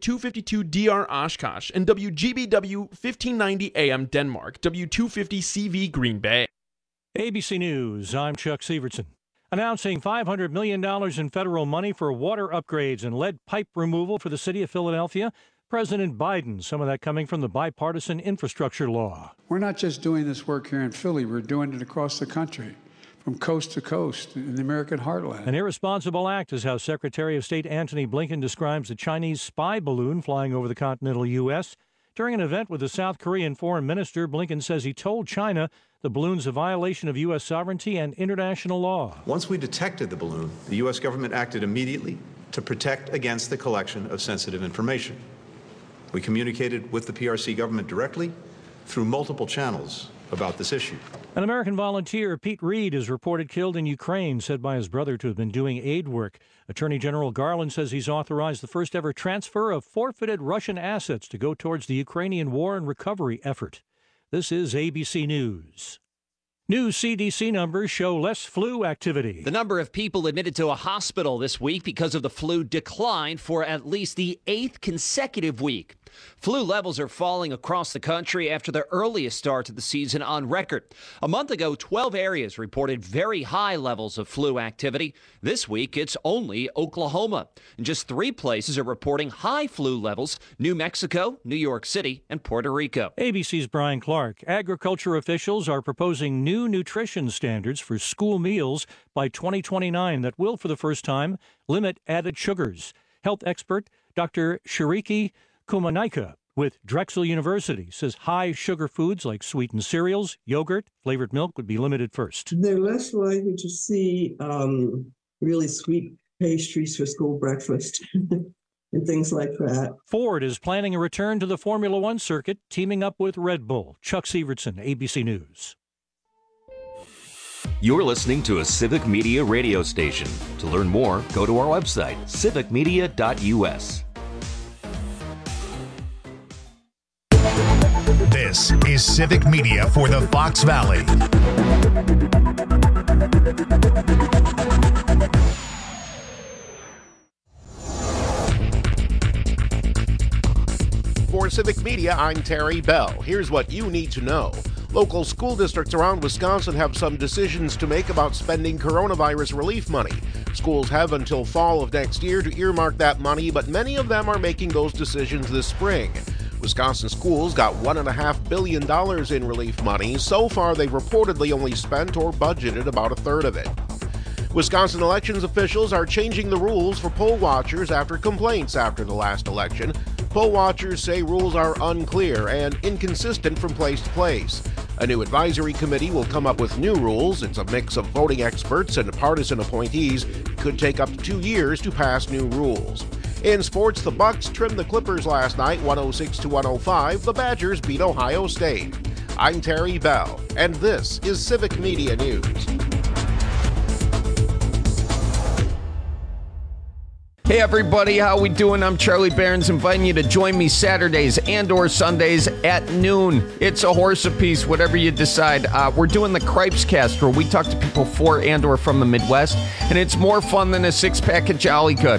W252DR Oshkosh, and WGBW 1590 AM Denmark, W250 CV Green Bay. ABC News, I'm Chuck Severson. Announcing $500 million in federal money for water upgrades and lead pipe removal for the city of Philadelphia. President Biden, some of that coming from the bipartisan infrastructure law. We're not just doing this work here in Philly, we're doing it across the country, from coast to coast in the American heartland. An irresponsible act is how Secretary of State Antony Blinken describes a Chinese spy balloon flying over the continental U.S. During an event with the South Korean foreign minister, Blinken says he told China the balloon's a violation of U.S. sovereignty and international law. Once we detected the balloon, the U.S. government acted immediately to protect against the collection of sensitive information. We communicated with the PRC government directly through multiple channels about this issue. An American volunteer, Pete Reed, is reported killed in Ukraine, said by his brother to have been doing aid work. Attorney General Garland says he's authorized the first ever transfer of forfeited Russian assets to go towards the Ukrainian war and recovery effort. This is ABC News. New CDC numbers show less flu activity. The number of people admitted to a hospital this week because of the flu declined for at least the 8th consecutive week. Flu levels are falling across the country after the earliest start to the season on record. A month ago, 12 areas reported very high levels of flu activity. This week, it's only Oklahoma. And just 3 places are reporting high flu levels: New Mexico, New York City, and Puerto Rico. ABC's Brian Clark. Agriculture officials are proposing new nutrition standards for school meals by 2029 that will, for the first time, limit added sugars. Health expert Dr. Shariki Kumanaika with Drexel University says high sugar foods like sweetened cereals, yogurt, flavored milk would be limited first. They're less likely to see really sweet pastries for school breakfast and things like that. Ford is planning a return to the Formula One circuit, teaming up with Red Bull. Chuck Severson, ABC News. You're listening to a Civic Media radio station. To learn more, go to our website, civicmedia.us. This is Civic Media for the Fox Valley. For Civic Media, I'm Terry Bell. Here's what you need to know. Local school districts around Wisconsin have some decisions to make about spending coronavirus relief money. Schools have until fall of next year to earmark that money, but many of them are making those decisions this spring. Wisconsin schools got $1.5 billion in relief money. So far, they've reportedly only spent or budgeted about a third of it. Wisconsin elections officials are changing the rules for poll watchers after complaints after the last election. Poll watchers say rules are unclear and inconsistent from place to place. A new advisory committee will come up with new rules. It's a mix of voting experts and partisan appointees. It could take up to 2 years to pass new rules. In sports, the Bucks trimmed the Clippers last night, 106-105. The Badgers beat Ohio State. I'm Terry Bell, and this is Civic Media News. Hey everybody, how we doing? I'm Charlie Behrens, inviting you to join me Saturdays and or Sundays at noon. It's a horse apiece, whatever you decide. We're doing the Cripes Cast, where we talk to people for and or from the Midwest, and it's more fun than a six-pack of Jolly Good.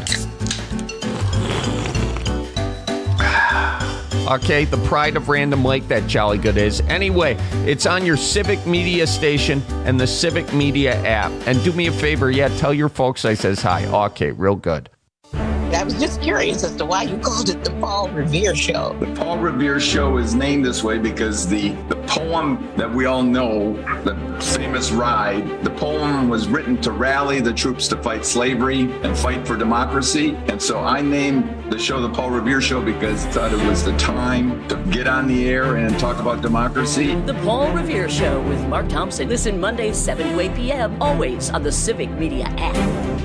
Okay, the pride of Random Lake, that Jolly Good is. Anyway, it's on your Civic Media station and the Civic Media app. And do me a favor, tell your folks I says hi. Okay, real good. I was just curious as to why you called it the Paul Revere Show. The Paul Revere Show is named this way because the poem that we all know, the famous Ride, the poem was written to rally the troops to fight slavery and fight for democracy. And so I named the show the Paul Revere Show because I thought it was the time to get on the air and talk about democracy. The Paul Revere Show with Mark Thompson. Listen Mondays 7 to 8 p.m. always on the Civic Media app.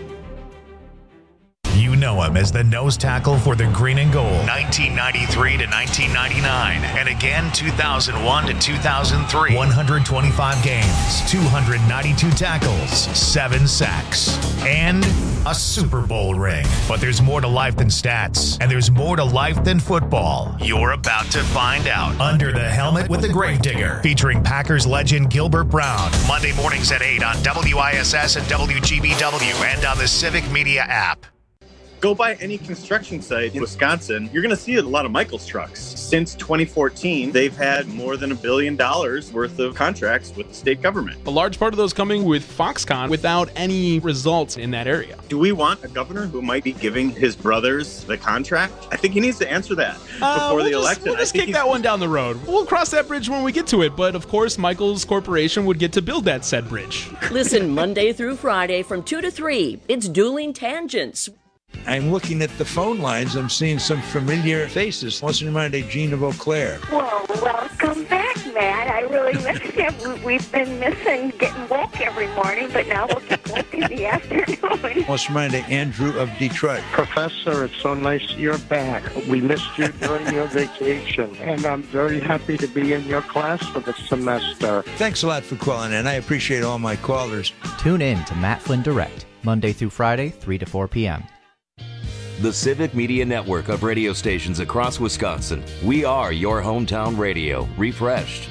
You know him as the nose tackle for the Green and Gold, 1993 to 1999, and again 2001 to 2003. 125 games, 292 tackles, 7 sacks, and a Super Bowl ring. But there's more to life than stats, and there's more to life than football. You're about to find out. Under the Helmet with the Gravedigger, featuring Packers legend Gilbert Brown. Monday mornings at 8 on WISS and WGBW, and on the Civic Media app. Go by any construction site in Wisconsin, you're going to see a lot of Michaels trucks. Since 2014, they've had more than $1 billion worth of contracts with the state government. A large part of those coming with Foxconn without any results in that area. Do we want a governor who might be giving his brothers the contract? I think he needs to answer that before the election. We'll just kick that one down the road. We'll cross that bridge when we get to it, but of course, Michaels Corporation would get to build that said bridge. Listen Monday through Friday from 2 to 3. It's Dueling Tangents. I'm looking at the phone lines. I'm seeing some familiar faces. What's in mind, Gene of Eau Claire? Well, welcome back, Matt. I really missed you. We've been missing getting woke every morning, but now we'll get woke in the afternoon. What's in mind, Andrew of Detroit? Professor, it's so nice you're back. We missed you during your vacation, and I'm very happy to be in your class for the semester. Thanks a lot for calling in. I appreciate all my callers. Tune in to Matt Flynn Direct, Monday through Friday, 3 to 4 p.m. The Civic Media Network of radio stations across Wisconsin. We are your hometown radio, refreshed.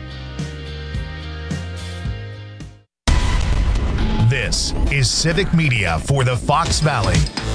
This is Civic Media for the Fox Valley.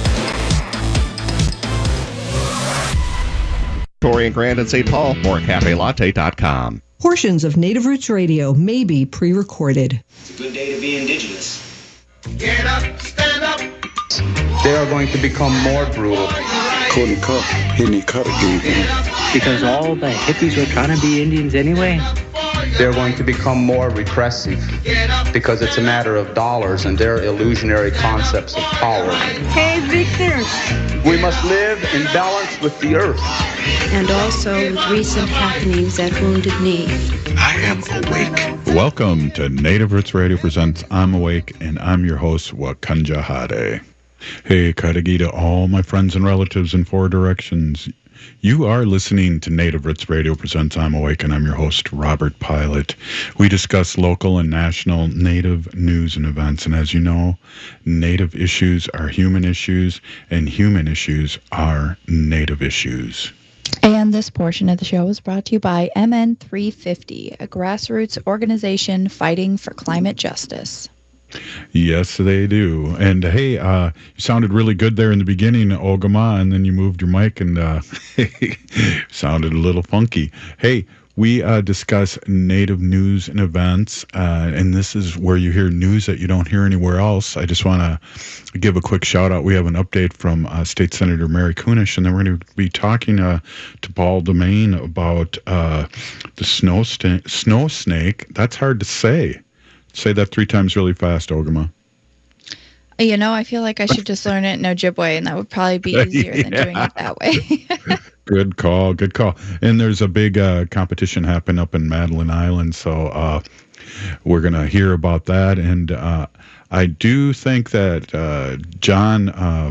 Tori and Grand and St. Paul, more at CafeLatte.com. Portions of Native Roots Radio may be pre-recorded. It's a good day to be indigenous. Get up, stand up. They are going to become more brutal. Couldn't cut any cut again. Because all the hippies were trying to be Indians anyway. They're going to become more repressive because it's a matter of dollars and their illusionary concepts of power. Hey, Victor. We must live in balance with the earth. And also with recent happenings at Wounded Knee. I am awake. Welcome to Native Roots Radio presents I'm Awake, and I'm your host, Wakanja Hade. Hey, Kadagi to all my friends and relatives in four directions. You are listening to Native Roots Radio presents I'm Awake, and I'm your host, Robert Pilot. We discuss local and national Native news and events, and as you know, Native issues are human issues, and human issues are Native issues. And this portion of the show is brought to you by MN350, a grassroots organization fighting for climate justice. Yes, they do. And hey, you sounded really good there in the beginning, Ogama, and then you moved your mic and sounded a little funky. Hey, we discuss Native news and events, and this is where you hear news that you don't hear anywhere else. I just want to give a quick shout out. We have an update from State Senator Mary Kunesh, and then we're going to be talking to Paul Domain about the snow snake. That's hard to say. Say that 3 times really fast, Ogama. You know, I feel like I should just learn it in Ojibwe, and that would probably be easier than doing it that way. Good call. And there's a big competition happening up in Madeline Island, so we're going to hear about that. And I do think that John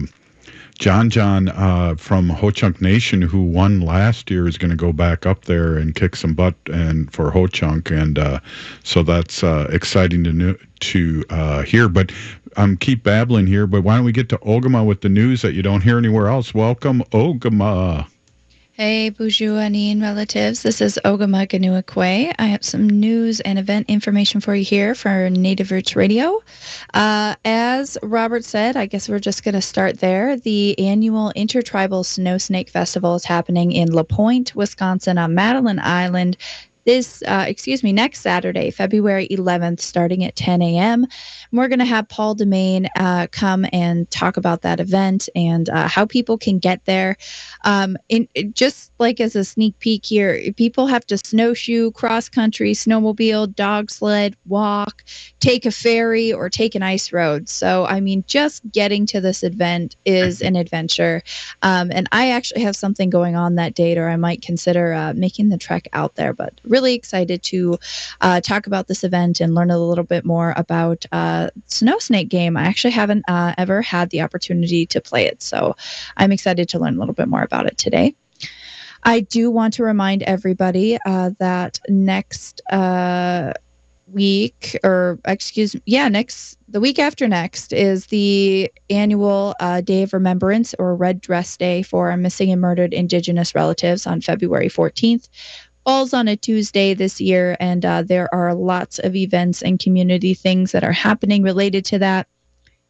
from Ho-Chunk Nation, who won last year, is going to go back up there and kick some butt and for Ho-Chunk, and so that's exciting to hear. But keep babbling here, but why don't we get to Ogama with the news that you don't hear anywhere else? Welcome, Ogama. Hey, Buju Anin relatives. This is Ogama Ganuakwe. I have some news and event information for you here for Native Roots Radio. As Robert said, I guess we're just going to start there. The annual Intertribal Snow Snake Festival is happening in La Pointe, Wisconsin on Madeline Island. Next Saturday, February 11th, starting at 10 a.m. We're going to have Paul Domain come and talk about that event and how people can get there. Just like as a sneak peek here, people have to snowshoe, cross-country, snowmobile, dog sled, walk, take a ferry, or take an ice road. So, I mean, just getting to this event is an adventure. And I actually have something going on that date, or I might consider making the trek out there, but really excited to talk about this event and learn a little bit more about Snow Snake game. I actually haven't ever had the opportunity to play it, so I'm excited to learn a little bit more about it today. I do want to remind everybody that next week, the week after next is the annual Day of Remembrance, or Red Dress Day, for our missing and murdered Indigenous relatives on February 14th. Falls on a Tuesday this year, and there are lots of events and community things that are happening related to that.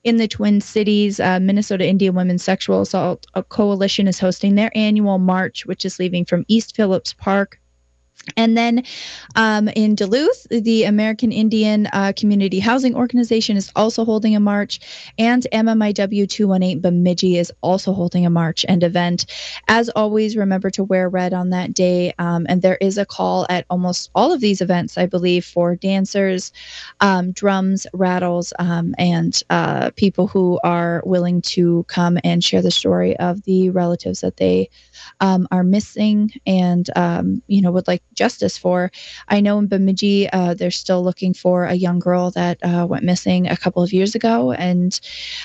in the Twin Cities. Minnesota Indian Women's Sexual Assault Coalition is hosting their annual march, which is leaving from East Phillips Park. And then in Duluth, the American Indian Community Housing Organization is also holding a march, and MMIW 218 Bemidji is also holding a march and event. As always, remember to wear red on that day, and there is a call at almost all of these events, I believe, for dancers, drums, rattles, and people who are willing to come and share the story of the relatives that they are missing and, would like justice for. I know in Bemidji, they're still looking for a young girl that went missing a couple of years ago. And,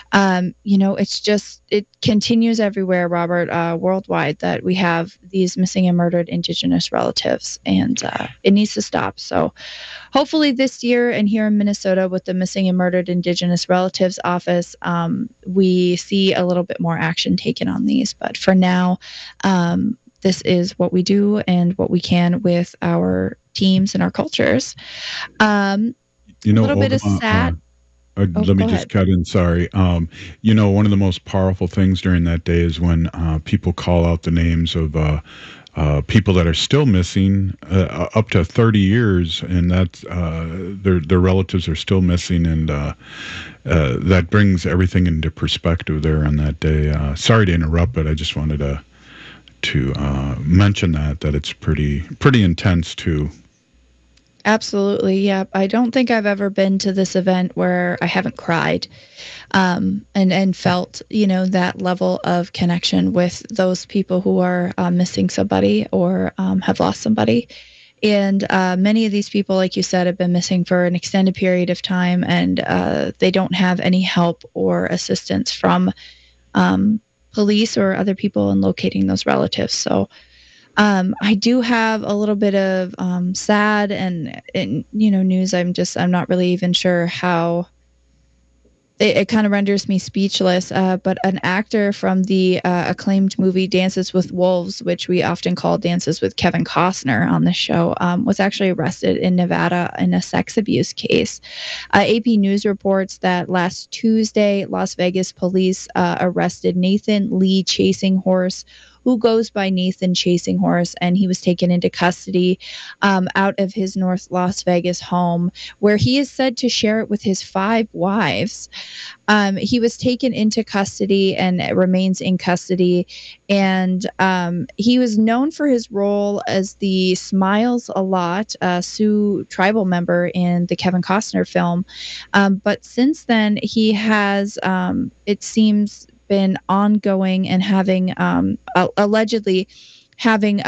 it continues everywhere, Robert, worldwide, that we have these missing and murdered Indigenous relatives, and it needs to stop. So hopefully this year, and here in Minnesota with the Missing and Murdered Indigenous Relatives Office, we see a little bit more action taken on these. But for now, this is what we do and what we can with our teams and our cultures. A little bit of sad. Let me just cut in. Sorry. One of the most powerful things during that day is when people call out the names of people that are still missing up to 30 years, and that's their relatives are still missing, and that brings everything into perspective there on that day. Sorry to interrupt, but I just wanted to mention that it's pretty intense too. Absolutely. Yeah. I don't think I've ever been to this event where I haven't cried and felt, that level of connection with those people who are missing somebody or have lost somebody. And many of these people, like you said, have been missing for an extended period of time, and they don't have any help or assistance from police or other people in locating those relatives. So I do have a little bit of sad and news. I'm not really even sure how it kind of renders me speechless. But an actor from the acclaimed movie Dances with Wolves, which we often call Dances with Kevin Costner on the show, was actually arrested in Nevada in a sex abuse case. AP News reports that last Tuesday, Las Vegas police arrested Nathan Lee Chasing Horse, who goes by Nathan Chasing Horse, and he was taken into custody out of his North Las Vegas home, where he is said to share it with his 5 wives. He was taken into custody and remains in custody, and he was known for his role as the Smiles a Lot Sioux tribal member in the Kevin Costner film. But since then, he has, it seems, been ongoing and having allegedly having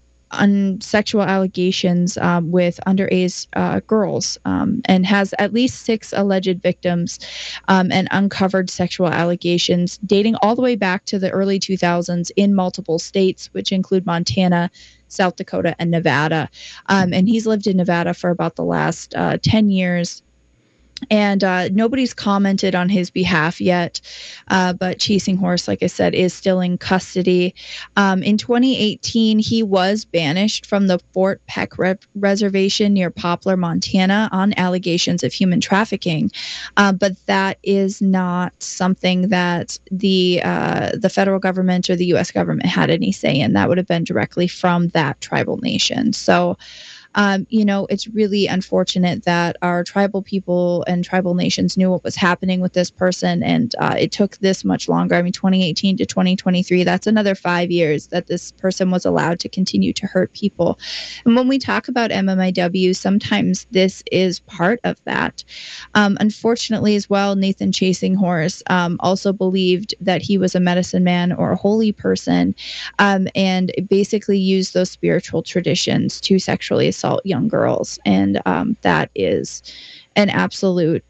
sexual allegations with underage girls, and has at least 6 alleged victims and uncovered sexual allegations dating all the way back to the early 2000s in multiple states, which include Montana, South Dakota, and Nevada. And he's lived in Nevada for about the last 10 years. And nobody's commented on his behalf yet, but Chasing Horse, like I said, is still in custody. In 2018, he was banished from the Fort Peck Reservation near Poplar, Montana, on allegations of human trafficking. But that is not something that the federal government or the U.S. government had any say in. That would have been directly from that tribal nation. So it's really unfortunate that our tribal people and tribal nations knew what was happening with this person, and it took this much longer. 2018 to 2023, that's another 5 years that this person was allowed to continue to hurt people. And when we talk about MMIW, sometimes this is part of that. Unfortunately as well, Nathan Chasing Horse also believed that he was a medicine man or a holy person, and basically used those spiritual traditions to sexually assault young girls, and that is an absolute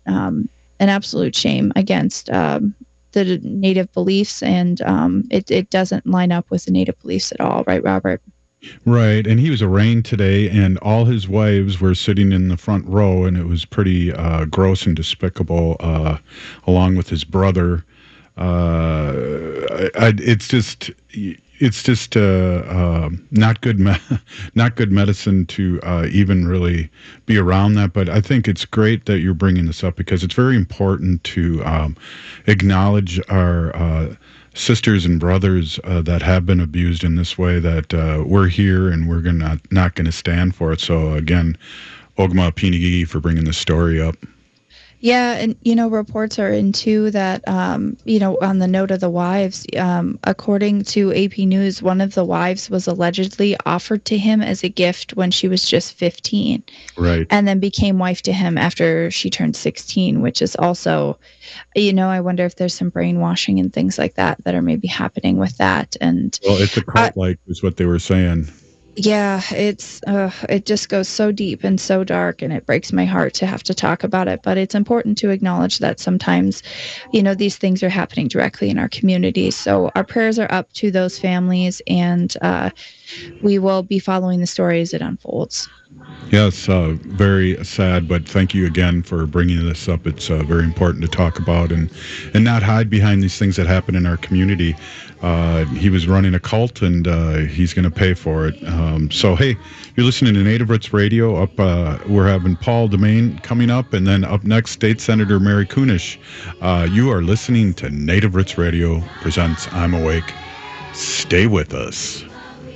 shame against the Native beliefs, and it doesn't line up with the Native beliefs at all, right, Robert? Right, and he was arraigned today, and all his wives were sitting in the front row, and it was pretty gross and despicable, along with his brother. It's just, it's just not good medicine to even really be around that. But I think it's great that you're bringing this up because it's very important to acknowledge our sisters and brothers that have been abused in this way. That we're here and we're not going to stand for it. So again, Ogma Pinigigi for bringing this story up. Yeah, and, reports are in, too, that, on the note of the wives, according to AP News, one of the wives was allegedly offered to him as a gift when she was just 15. Right. And then became wife to him after she turned 16, which is also, I wonder if there's some brainwashing and things like that are maybe happening with that. And well, it's a cult-like is what they were saying. Yeah, it just goes so deep and so dark, and it breaks my heart to have to talk about it. But it's important to acknowledge that sometimes, these things are happening directly in our community. So our prayers are up to those families, and we will be following the story as it unfolds. Yes, very sad, but thank you again for bringing this up. It's very important to talk about and not hide behind these things that happen in our community. He was running a cult, and he's going to pay for it. So, hey, you're listening to Native Roots Radio. We're having Paul Demain coming up, and then up next, State Senator Mary Kunesh. You are listening to Native Roots Radio presents I'm Awake. Stay with us.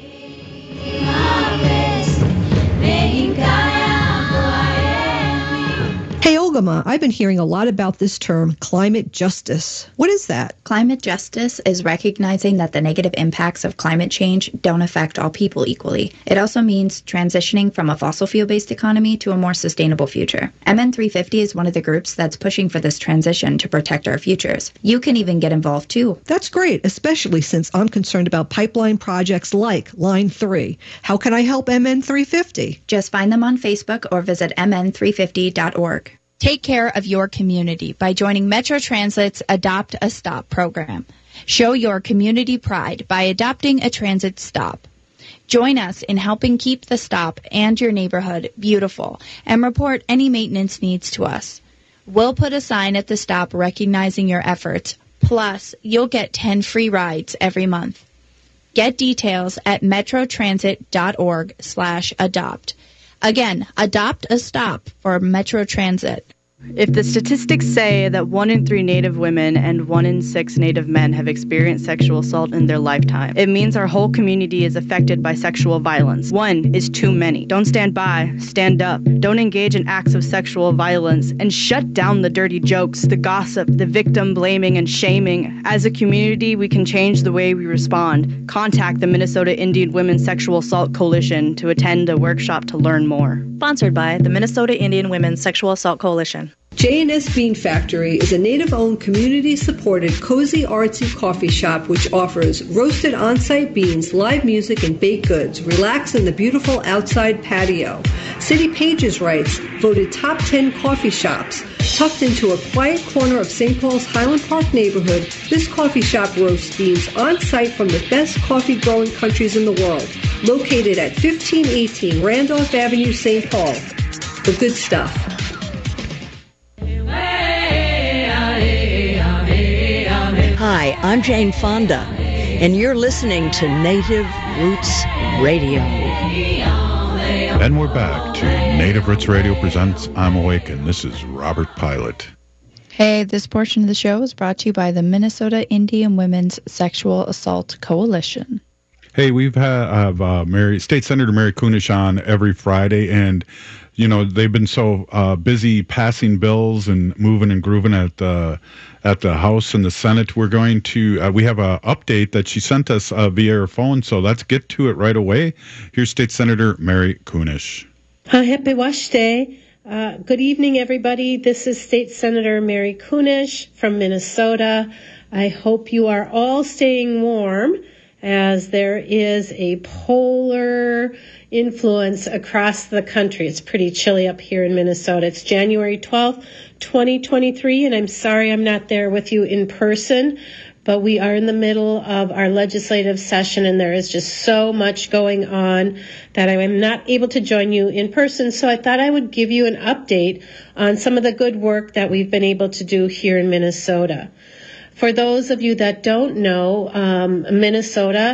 Hey, Ogama, I've been hearing a lot about this term, climate justice. What is that? Climate justice is recognizing that the negative impacts of climate change don't affect all people equally. It also means transitioning from a fossil fuel-based economy to a more sustainable future. MN350 is one of the groups that's pushing for this transition to protect our futures. You can even get involved too. That's great, especially since I'm concerned about pipeline projects like Line 3. How can I help MN350? Just find them on Facebook or visit mn350.org. Take care of your community by joining Metro Transit's Adopt a Stop program. Show your community pride by adopting a transit stop. Join us in helping keep the stop and your neighborhood beautiful and report any maintenance needs to us. We'll put a sign at the stop recognizing your efforts. Plus, you'll get 10 free rides every month. Get details at metrotransit.org/adopt. Again, adopt a stop for Metro Transit. If the statistics say that 1 in 3 Native women and 1 in 6 Native men have experienced sexual assault in their lifetime, it means our whole community is affected by sexual violence. 1 is too many. Don't stand by, stand up. Don't engage in acts of sexual violence, and shut down the dirty jokes, the gossip, the victim blaming and shaming. As a community, we can change the way we respond. Contact the Minnesota Indian Women's Sexual Assault Coalition to attend a workshop to learn more. Sponsored by the Minnesota Indian Women's Sexual Assault Coalition. J&S Bean Factory is a native-owned, community-supported, cozy, artsy coffee shop which offers roasted on-site beans, live music, and baked goods. Relax in the beautiful outside patio. City Pages writes, voted top 10 coffee shops. Tucked into a quiet corner of St. Paul's Highland Park neighborhood, this coffee shop roasts beans on-site from the best coffee-growing countries in the world. Located at 1518 Randolph Avenue, St. Paul. The good stuff. Hi, I'm Jane Fonda, and you're listening to Native Roots Radio. And we're back to Native Roots Radio presents I'm Awake, and this is Robert Pilot. Hey, this portion of the show is brought to you by the Minnesota Indian Women's Sexual Assault Coalition. Hey, we've had State Senator Mary Kunesh on every Friday, and they've been so busy passing bills and moving and grooving at the House and the Senate. We're going to we have an update that she sent us via her phone, so let's get to it right away. Here's State Senator Mary Kunesh. Happy Wash Day. Good evening, everybody. This is State Senator Mary Kunesh from Minnesota. I hope you are all staying warm, as there is a polar influence across the country. It's pretty chilly up here in Minnesota. It's January 12th, 2023, and I'm sorry I'm not there with you in person, but we are in the middle of our legislative session, and there is just so much going on that I am not able to join you in person. So I thought I would give you an update on some of the good work that we've been able to do here in Minnesota. For those of you that don't know, Minnesota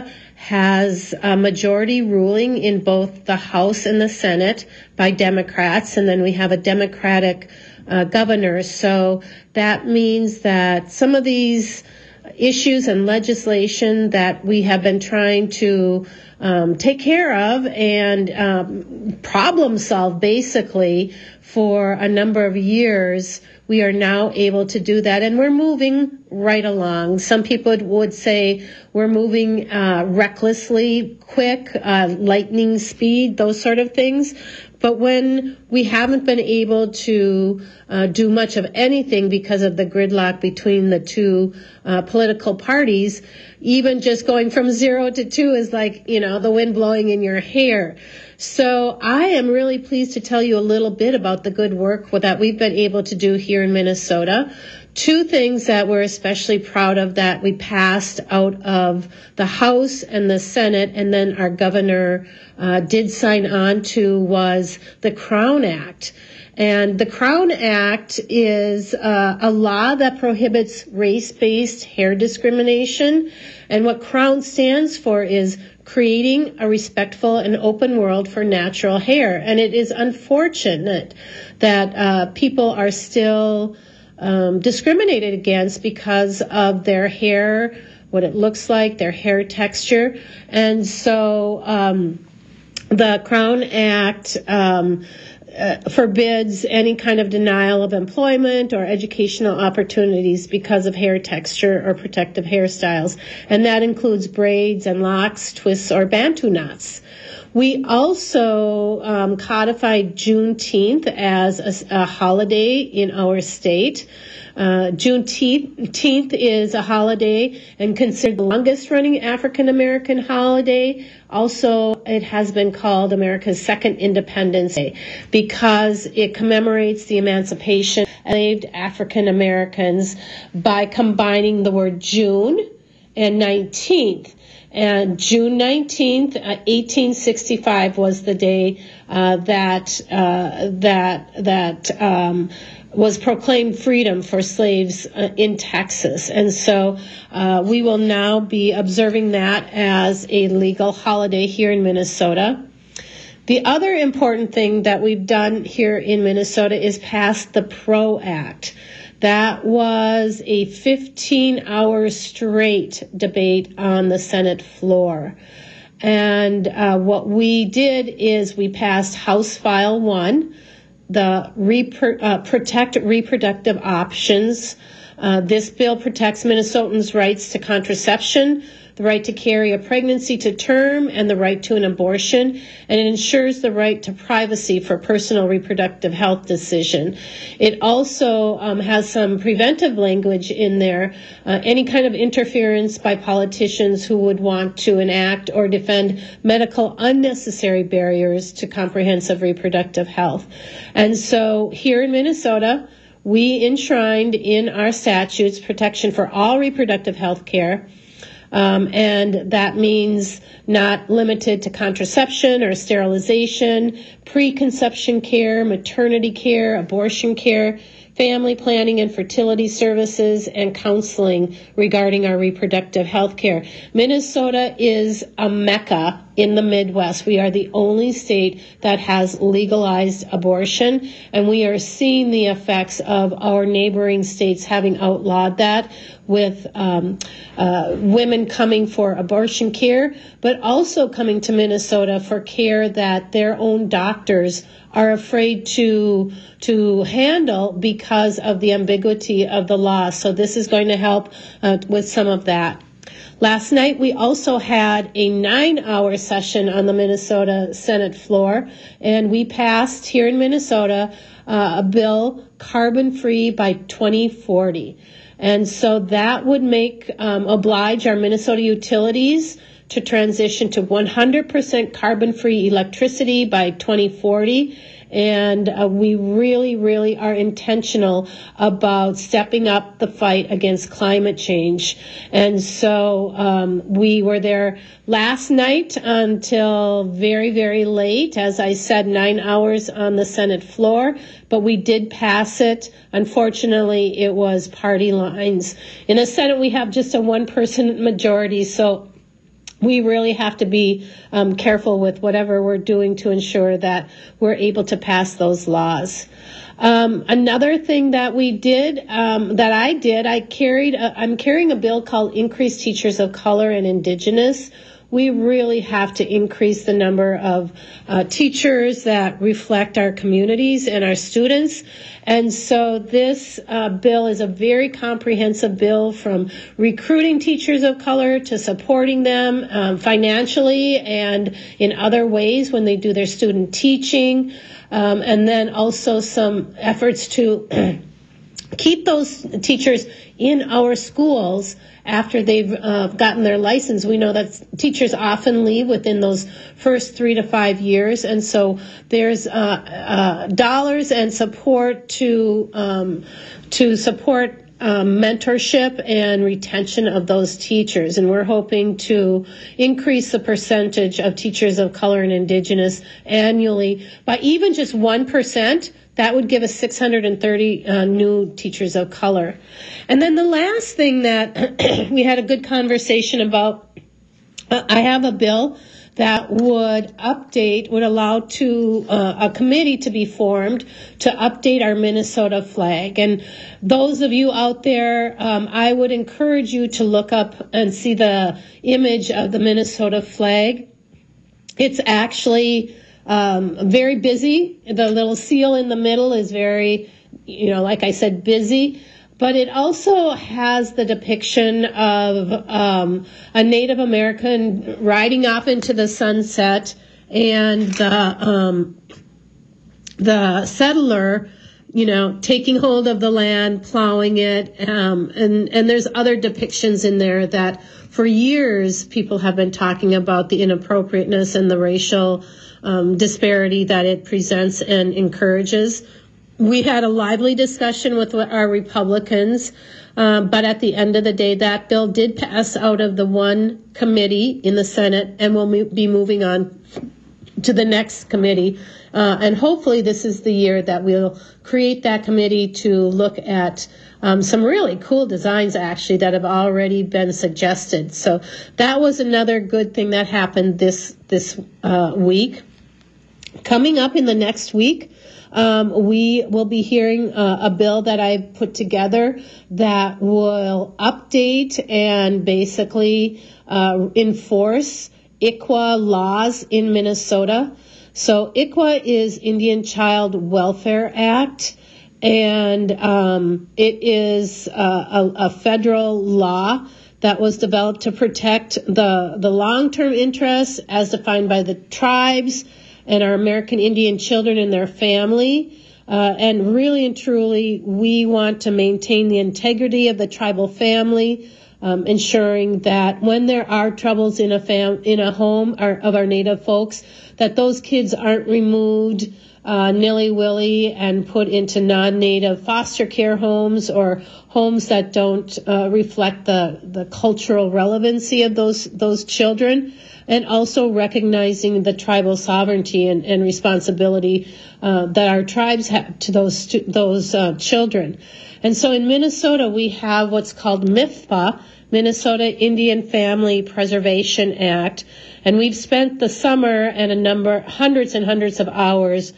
has a majority ruling in both the House and the Senate by Democrats, and then we have a Democratic governor. So that means that some of these issues and legislation that we have been trying to take care of and problem solve basically for a number of years, we are now able to do that, and we're moving right along. Some people would say we're moving recklessly, quick, lightning speed, those sort of things. But when we haven't been able to do much of anything because of the gridlock between the two political parties, even just going from 0 to 2 is like, the wind blowing in your hair. So I am really pleased to tell you a little bit about the good work that we've been able to do here in Minnesota. Two things that we're especially proud of that we passed out of the House and the Senate, and then our governor did sign on to, was the Crown Act. And the Crown Act is a law that prohibits race-based hair discrimination. And what Crown stands for is creating a respectful and open world for natural hair. And it is unfortunate that people are still discriminated against because of their hair, what it looks like, their hair texture. And so the Crown Act forbids any kind of denial of employment or educational opportunities because of hair texture or protective hairstyles. And that includes braids and locks, twists, or Bantu knots. We also codified Juneteenth as a holiday in our state. Juneteenth is a holiday and considered the longest running African American holiday. Also, it has been called America's second Independence Day because it commemorates the emancipation of enslaved African Americans by combining the word June and 19th. And June 19th, 1865 was the day that was proclaimed freedom for slaves in Texas. And so we will now be observing that as a legal holiday here in Minnesota. The other important thing that we've done here in Minnesota is pass the PRO Act. That was a 15-hour straight debate on the Senate floor. And what we did is we passed House File 1, the Protect Reproductive Options. This bill protects Minnesotans' rights to contraception, the right to carry a pregnancy to term, and the right to an abortion, and it ensures the right to privacy for personal reproductive health decision. It also has some preventive language in there, any kind of interference by politicians who would want to enact or defend medical unnecessary barriers to comprehensive reproductive health. And so here in Minnesota, we enshrined in our statutes protection for all reproductive health care. And that means not limited to contraception or sterilization, preconception care, maternity care, abortion care, family planning and fertility services, and counseling regarding our reproductive health care. Minnesota is a mecca in the Midwest. We are the only state that has legalized abortion, and we are seeing the effects of our neighboring states having outlawed that, with women coming for abortion care, but also coming to Minnesota for care that their own doctors are afraid to handle because of the ambiguity of the law. So this is going to help with some of that. Last night, we also had a 9-hour session on the Minnesota Senate floor, and we passed here in Minnesota a bill, carbon-free by 2040. And so that would oblige our Minnesota utilities to transition to 100% carbon-free electricity by 2040. And we really, really are intentional about stepping up the fight against climate change. And so we were there last night until very, very late. As I said, 9 hours on the Senate floor, but we did pass it. Unfortunately, it was party lines. In the Senate, we have just a one-person majority, so we really have to be careful with whatever we're doing to ensure that we're able to pass those laws. Another thing that we did, I'm carrying a bill called Increase Teachers of Color and Indigenous. We really have to increase the number of teachers that reflect our communities and our students. And so this bill is a very comprehensive bill, from recruiting teachers of color to supporting them financially and in other ways when they do their student teaching. And then also some efforts to keep those teachers in our schools after they've gotten their license. We know that teachers often leave within those first 3 to 5 years, and so there's dollars and support to support mentorship and retention of those teachers. And we're hoping to increase the percentage of teachers of color and Indigenous annually by even just 1%. That would give us 630 new teachers of color. And then the last thing that we had a good conversation about, I have a bill that would allow a committee to be formed to update our Minnesota flag. And those of you out there, I would encourage you to look up and see the image of the Minnesota flag. It's actually very busy. The little seal in the middle is very, like I said, busy. But it also has the depiction of a Native American riding off into the sunset, and the settler, taking hold of the land, plowing it, and there's other depictions in there that for years people have been talking about the inappropriateness and the racial disparity that it presents and encourages. We had a lively discussion with our Republicans, but at the end of the day, that bill did pass out of the one committee in the Senate, and we'll be moving on to the next committee. And hopefully this is the year that we'll create that committee to look at some really cool designs, actually, that have already been suggested. So that was another good thing that happened this week. Coming up in the next week, we will be hearing a bill that I put together that will update and basically enforce ICWA laws in Minnesota. So ICWA is Indian Child Welfare Act, and it is a federal law that was developed to protect the long-term interests as defined by the tribes and our American Indian children and their family. And really and truly, we want to maintain the integrity of the tribal family, ensuring that when there are troubles in a home of our Native folks, that those kids aren't removed nilly-willy and put into non-Native foster care homes or homes that don't reflect the cultural relevancy of those children. And also recognizing the tribal sovereignty and responsibility that our tribes have to those children. And so in Minnesota, we have what's called MIFPA, Minnesota Indian Family Preservation Act. And we've spent the summer and hundreds and hundreds of hours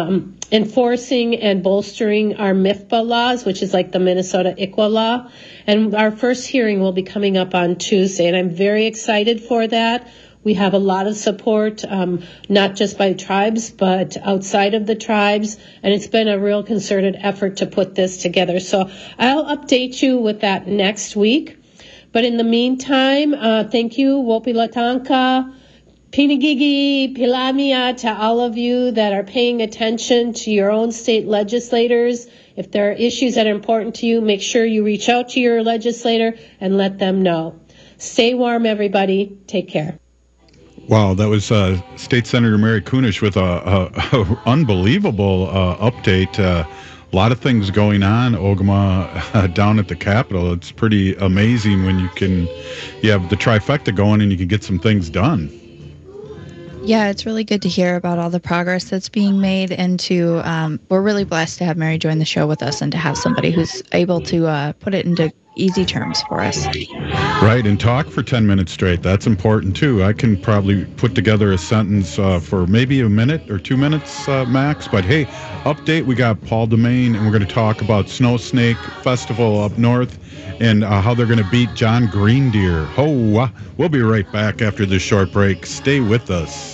enforcing and bolstering our MIFPA laws, which is like the Minnesota ICWA law. And our first hearing will be coming up on Tuesday, and I'm very excited for that. We have a lot of support, not just by tribes, but outside of the tribes. And it's been a real concerted effort to put this together. So I'll update you with that next week. But in the meantime, thank you, Wopilatanka, Pinigigi, Pilamia, to all of you that are paying attention to your own state legislators. If there are issues that are important to you, make sure you reach out to your legislator and let them know. Stay warm, everybody. Take care. Wow, that was State Senator Mary Kunesh with a unbelievable update. A lot of things going on, Ogama, down at the Capitol. It's pretty amazing when you have the trifecta going and you can get some things done. Yeah, it's really good to hear about all the progress that's being made, and we're really blessed to have Mary join the show with us and to have somebody who's able to put it into easy terms for us. Right, and talk for 10 minutes straight. That's important, too. I can probably put together a sentence for maybe a minute or 2 minutes max. But, hey, update, we got Paul Domain, and we're going to talk about Snow Snake Festival up north and how they're going to beat John Green Deer. We'll be right back after this short break. Stay with us.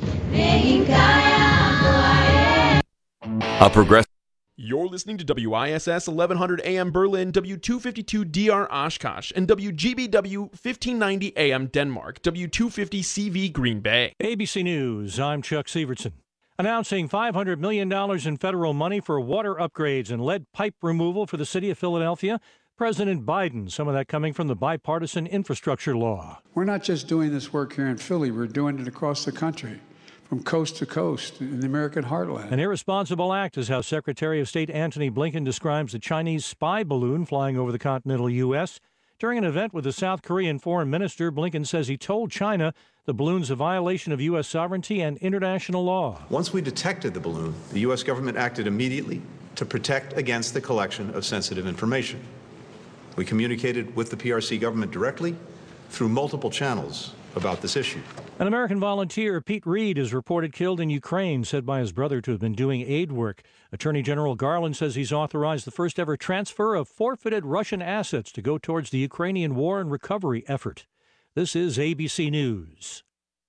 A progressive. You're listening to WISS 1100 AM Berlin, W252 DR Oshkosh, and WGBW 1590 AM Denmark, W250 CV Green Bay. ABC News, I'm Chuck Severson. Announcing $500 million in federal money for water upgrades and lead pipe removal for the city of Philadelphia. President Biden, some of that coming from the bipartisan infrastructure law. We're not just doing this work here in Philly, we're doing it across the country, from coast to coast in the American heartland. An irresponsible act is how Secretary of State Antony Blinken describes the Chinese spy balloon flying over the continental U.S. During an event with the South Korean foreign minister, Blinken says he told China the balloon's a violation of U.S. sovereignty and international law. Once we detected the balloon, the U.S. government acted immediately to protect against the collection of sensitive information. We communicated with the PRC government directly through multiple channels about this issue. An American volunteer, Pete Reed, is reported killed in Ukraine, said by his brother to have been doing aid work. Attorney General Garland says he's authorized the first ever transfer of forfeited Russian assets to go towards the Ukrainian war and recovery effort. This is ABC News.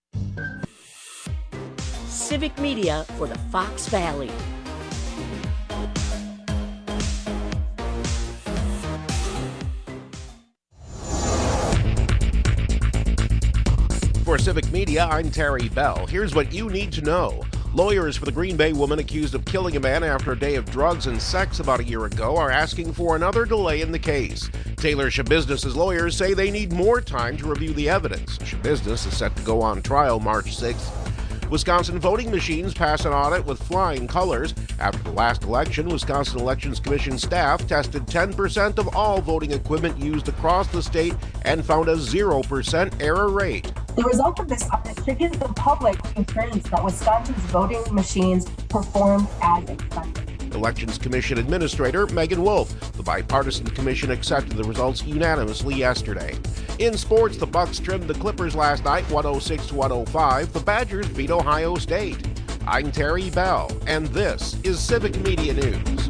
Civic Media for the Fox Valley. For Civic Media, I'm Terry Bell. Here's what you need to know. Lawyers for the Green Bay woman accused of killing a man after a day of drugs and sex about a year ago are asking for another delay in the case. Taylor Schabusiness's lawyers say they need more time to review the evidence. Schabusiness is set to go on trial March 6th. Wisconsin voting machines pass an audit with flying colors. After the last election, Wisconsin Elections Commission staff tested 10% of all voting equipment used across the state and found a 0% error rate. The result of this audit should give the public assurance that Wisconsin's voting machines performed as expected. Elections Commission Administrator Megan Wolf. The bipartisan commission accepted the results unanimously yesterday. In sports, the Bucks trimmed the Clippers last night 106-105. The Badgers beat Ohio State. I'm Terry Bell, and this is Civic Media News.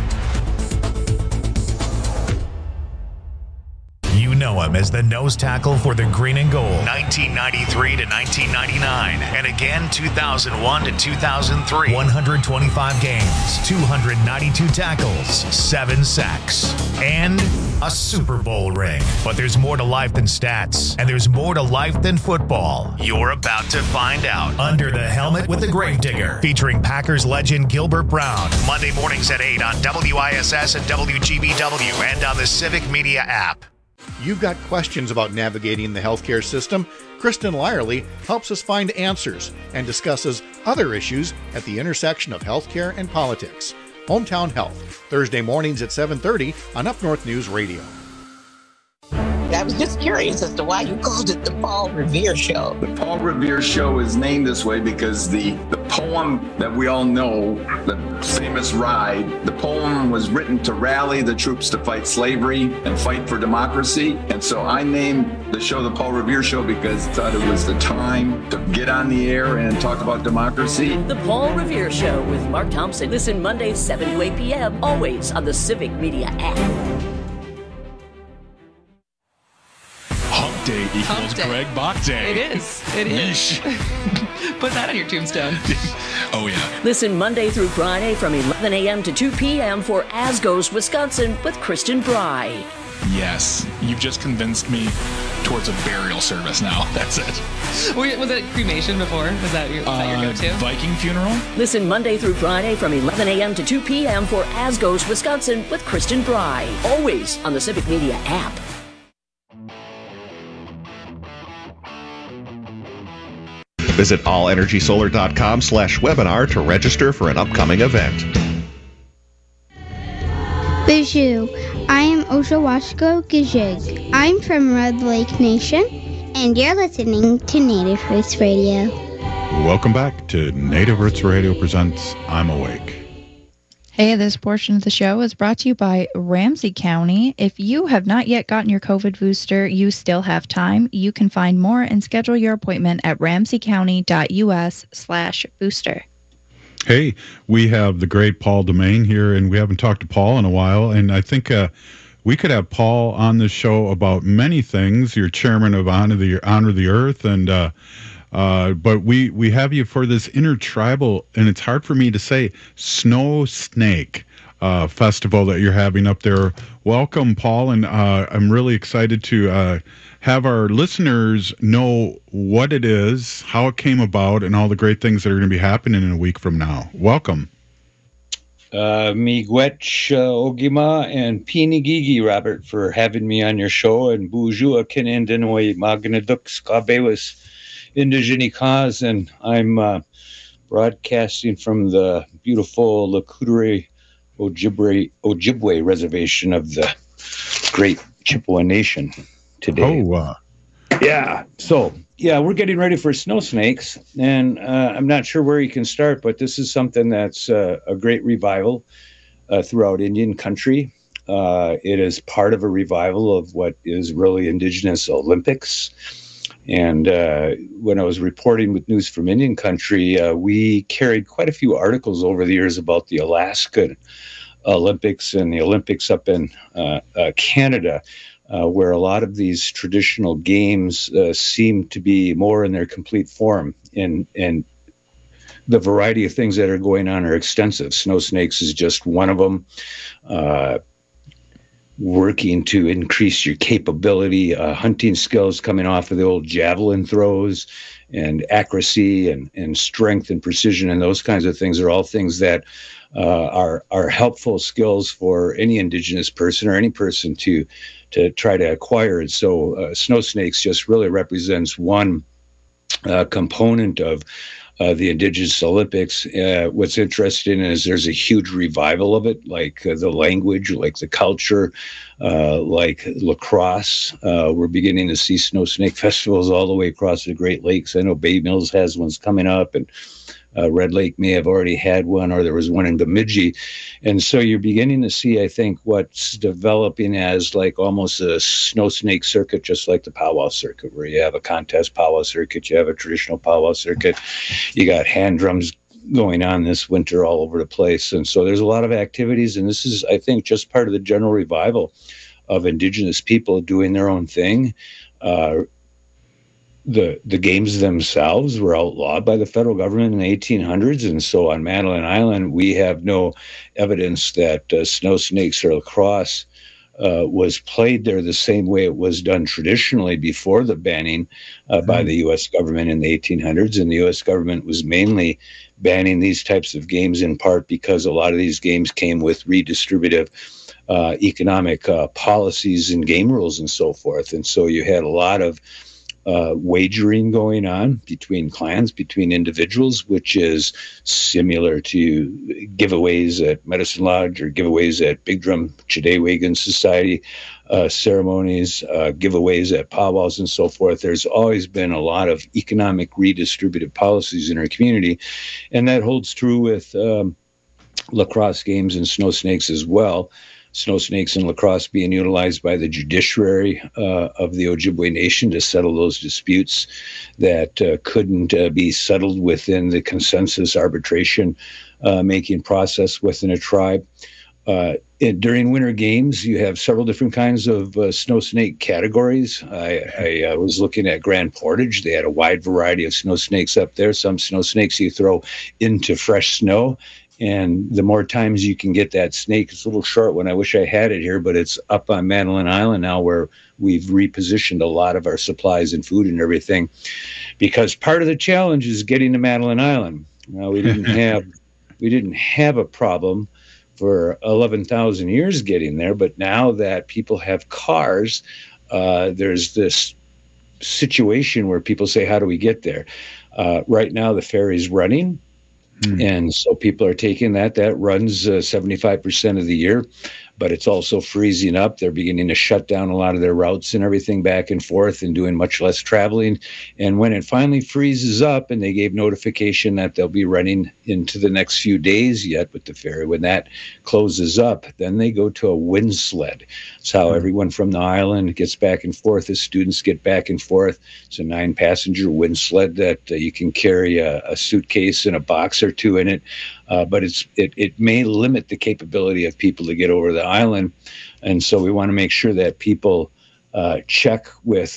You know him as the nose tackle for the Green and Gold, 1993 to 1999, and again 2001 to 2003. 125 games, 292 tackles, 7 sacks, and a Super Bowl ring. But there's more to life than stats, and there's more to life than football. You're about to find out. Under the Helmet with the Gravedigger, featuring Packers legend Gilbert Brown. Monday mornings at 8 on WISS and WGBW and on the Civic Media app. You've got questions about navigating the healthcare system? Kristen Lyerly helps us find answers and discusses other issues at the intersection of healthcare and politics. Hometown Health, Thursday mornings at 7:30 on Up North News Radio. I was just curious as to why you called it the Paul Revere Show. The Paul Revere Show is named this way because the poem that we all know, the famous Ride, the poem was written to rally the troops to fight slavery and fight for democracy. And so I named the show the Paul Revere Show because I thought it was the time to get on the air and talk about democracy. The Paul Revere Show with Mark Thompson. Listen Mondays 7 to 8 p.m. always on the Civic Media app. Hump Day equals Greg Bach Day. It is. It is. Put that on your tombstone. Oh, yeah. Listen Monday through Friday from 11 a.m. to 2 p.m. for As Goes Wisconsin with Kristen Bry. Yes. You've just convinced me towards a burial service now. That's it. Was it cremation before? Was that your go-to? Viking funeral? Listen Monday through Friday from 11 a.m. to 2 p.m. for As Goes Wisconsin with Kristen Bry. Always on the Civic Media app. Visit allenergysolar.com/webinar to register for an upcoming event. Bonjour, I am Oshawashko Gijig. I'm from Red Lake Nation, and you're listening to Native Roots Radio. Welcome back to Native Roots Radio presents I'm Awake. Hey, this portion of the show is brought to you by Ramsey County. If you have not yet gotten your COVID booster, you still have time. You can find more and schedule your appointment at ramseycounty.us/booster. Hey, we have the great Paul Demain here, and we haven't talked to Paul in a while, and I think we could have Paul on the show about many things. You're chairman of Honor the Earth, and but we have you for this intertribal, and it's hard for me to say, Snow Snake festival that you're having up there. Welcome, Paul, and I'm really excited to have our listeners know what it is, how it came about, and all the great things that are going to be happening in a week from now. Welcome. Miigwech Ogima and Pinigigi, Robert, for having me on your show, and Bujua Kinendenoi Magnadux Kabewas Indigene Cause, and I'm broadcasting from the beautiful Lakudere Ojibwe Reservation of the Great Chippewa Nation today. Yeah. So, we're getting ready for snow snakes, and I'm not sure where you can start, but this is something that's a great revival throughout Indian country. It is part of a revival of what is really Indigenous Olympics. And when I was reporting with News from Indian Country, we carried quite a few articles over the years about the Alaska Olympics and the Olympics up in Canada, where a lot of these traditional games seem to be more in their complete form. And the variety of things that are going on are extensive. Snow snakes is just one of them. Working to increase your capability, hunting skills coming off of the old javelin throws, and accuracy and strength and precision and those kinds of things are all things that are helpful skills for any Indigenous person or any person to try to acquire. And so snow snakes just really represents one component of the Indigenous Olympics. What's interesting is there's a huge revival of it, like the language, like the culture, like lacrosse. We're beginning to see snow snake festivals all the way across the Great Lakes. I know Bay Mills has ones coming up, and Red Lake may have already had one, or there was one in Bemidji. And so you're beginning to see, I think, what's developing as like almost a snow snake circuit, just like the powwow circuit, where you have a contest powwow circuit, you have a traditional powwow circuit, you got hand drums going on this winter all over the place. And so there's a lot of activities, and this is, I think, just part of the general revival of Indigenous people doing their own thing. The games themselves were outlawed by the federal government in the 1800s, and so on Madeline Island, we have no evidence that snow snakes or lacrosse was played there the same way it was done traditionally before the banning by the U.S. government in the 1800s. And the U.S. government was mainly banning these types of games in part because a lot of these games came with redistributive economic policies and game rules and so forth. And so you had a lot of wagering going on between clans, between individuals, which is similar to giveaways at Medicine Lodge or giveaways at Big Drum Chedewagan Society ceremonies, giveaways at powwows and so forth. There's always been a lot of economic redistributive policies in our community, and that holds true with lacrosse games and snow snakes as well. Snow snakes and lacrosse being utilized by the judiciary of the Ojibwe Nation to settle those disputes that couldn't be settled within the consensus arbitration making process within a tribe. During winter games, you have several different kinds of snow snake categories. I was looking at Grand Portage. They had a wide variety of snow snakes up there. Some snow snakes you throw into fresh snow, and the more times you can get that snake, it's a little short one. I wish I had it here, but it's up on Madeline Island now, where we've repositioned a lot of our supplies and food and everything, because part of the challenge is getting to Madeline Island. Now, we didn't have a problem for 11,000 years getting there, but now that people have cars, there's this situation where people say, how do we get there? Right now, the ferry's running. And so people are taking that. That runs 75% of the year. but it's also freezing up. They're beginning to shut down a lot of their routes and everything back and forth and doing much less traveling. And when it finally freezes up, and they gave notification that they'll be running into the next few days yet with the ferry, when that closes up, then they go to a wind sled. It's how everyone from the island gets back and forth. The students get back and forth. It's a 9-passenger wind sled that you can carry a suitcase and a box or two in it. But it may limit the capability of people to get over the island. And so we want to make sure that people check with,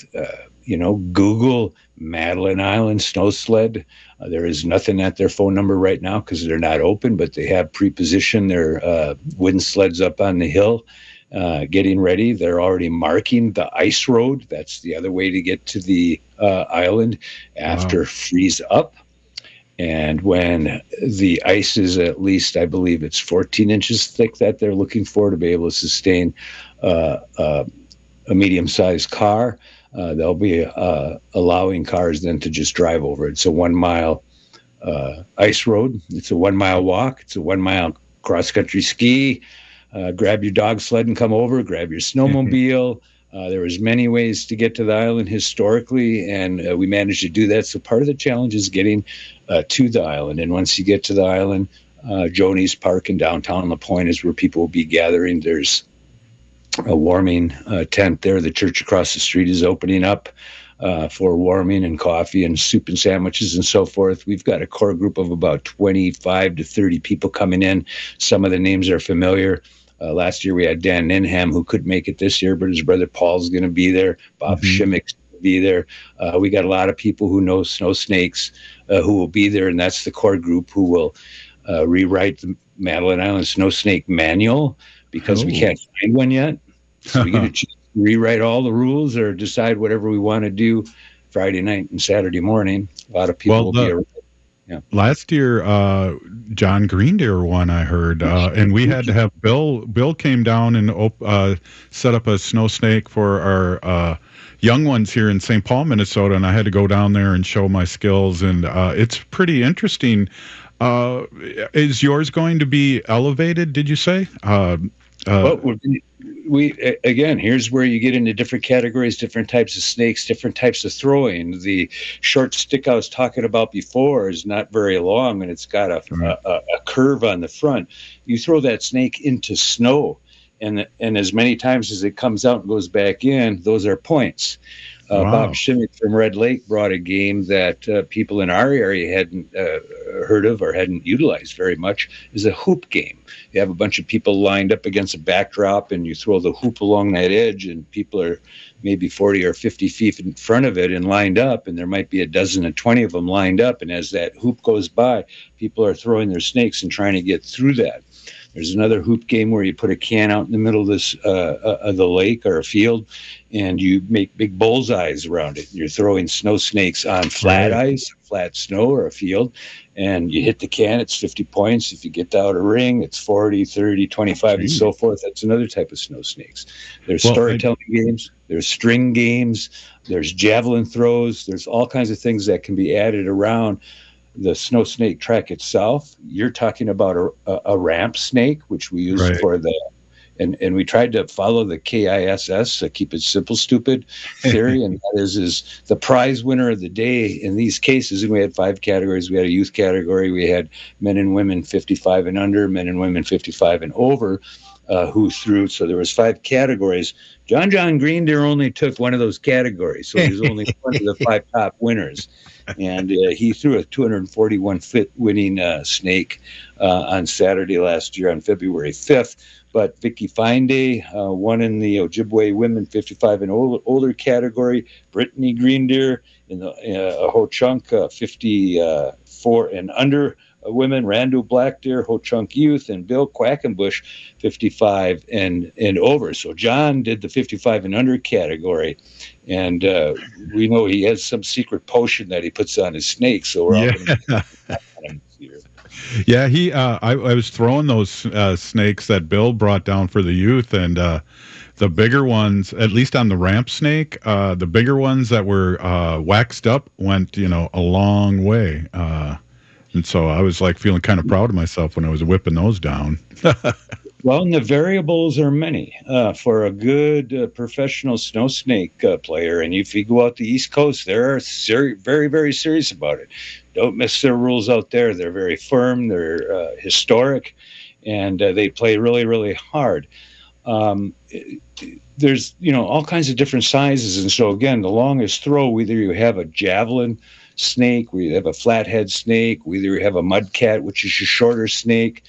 Google Madeline Island snow sled. There is nothing at their phone number right now because they're not open, but they have pre-positioned their wind sleds up on the hill, getting ready. They're already marking the ice road. That's the other way to get to the island after freeze up. And when the ice is at least, I believe it's 14 inches thick that they're looking for to be able to sustain a medium-sized car, they'll be allowing cars then to just drive over it. It's a 1 mile ice road. It's a 1 mile walk. It's a 1 mile cross-country ski. Grab your dog sled and come over. Grab your snowmobile. There was many ways to get to the island historically, and we managed to do that. So part of the challenge is getting to the island. And once you get to the island, Joni's Park in downtown La Pointe is where people will be gathering. There's a warming tent there. The church across the street is opening up for warming and coffee and soup and sandwiches and so forth. We've got a core group of about 25 to 30 people coming in. Some of the names are familiar. Last year we had Dan Ninham, who couldn't make it this year, but his brother Paul's going to be there. Bob Shimmick's going to be there. We got a lot of people who know snow snakes who will be there, and that's the core group who will rewrite the Madeline Island Snow Snake Manual because we can't find one yet. So we get to rewrite all the rules or decide whatever we want to do Friday night and Saturday morning. A lot of people will be around. Yeah. Last year, John Greendeer won, I heard, and we had to have Bill. Bill came down and set up a snow snake for our young ones here in St. Paul, Minnesota, and I had to go down there and show my skills, and it's pretty interesting. Is yours going to be elevated, did you say? Well, we again, here's where you get into different categories, different types of snakes, different types of throwing. The short stick I was talking about before is not very long, and it's got a curve on the front. You throw that snake into snow, and as many times as it comes out and goes back in, those are points. Bob Shimmick from Red Lake brought a game that people in our area hadn't heard of or hadn't utilized very much. Is a hoop game. You have a bunch of people lined up against a backdrop, and you throw the hoop along that edge, and people are maybe 40 or 50 feet in front of it and lined up, and there might be a dozen or 20 of them lined up, and as that hoop goes by, people are throwing their snakes and trying to get through that. There's another hoop game where you put a can out in the middle of this of the lake or a field, and you make big bullseyes around it. You're throwing snow snakes on flat ice, flat snow, or a field, and you hit the can, it's 50 points. If you get out a ring, it's 40, 30, 25, and so forth. That's another type of snow snakes. There's storytelling games, there's string games, there's javelin throws, there's all kinds of things that can be added around the snow snake track itself. You're talking about a ramp snake, which we use for the, and we tried to follow the KISS, keep it simple, stupid theory, and that is the prize winner of the day in these cases. And we had 5 categories. We had a youth category. We had men and women 55 and under, men and women 55 and over, who threw. So there was 5 categories. John Greendeer only took one of those categories, so he was only one of the 5 top winners. And he threw a 241-foot winning snake on Saturday last year on February 5th. But Vicky Finday won in the Ojibwe women 55 and older category. Brittany Greendeer in the Ho-Chunk 54 and under women. Randall Blackdeer, Ho-Chunk youth, and Bill Quackenbush 55 and over. So John did the 55 and under category. And we know he has some secret potion that he puts on his snake. So we're all going to him here. Yeah, I was throwing those snakes that Bill brought down for the youth, and the bigger ones, at least on the ramp snake, the bigger ones that were waxed up went, a long way. And so I was like feeling kind of proud of myself when I was whipping those down. Well, and the variables are many for a good professional snow snake player. And if you go out the East Coast, they're very, very serious about it. Don't miss their rules out there. They're very firm. They're historic, and they play really, really hard. There's, all kinds of different sizes. And so, again, the longest throw, whether you have a javelin snake, whether you have a flathead snake, whether you have a mudcat, which is a shorter snake,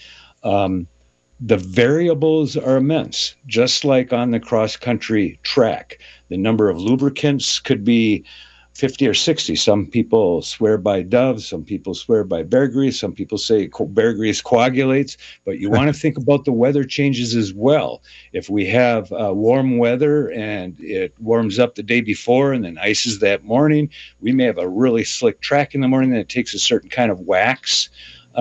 the variables are immense, just like on the cross-country track. The number of lubricants could be 50 or 60. Some people swear by Dove. Some people swear by bear grease. Some people say bear grease coagulates. But you want to think about the weather changes as well. If we have warm weather and it warms up the day before and then ices that morning, we may have a really slick track in the morning that takes a certain kind of wax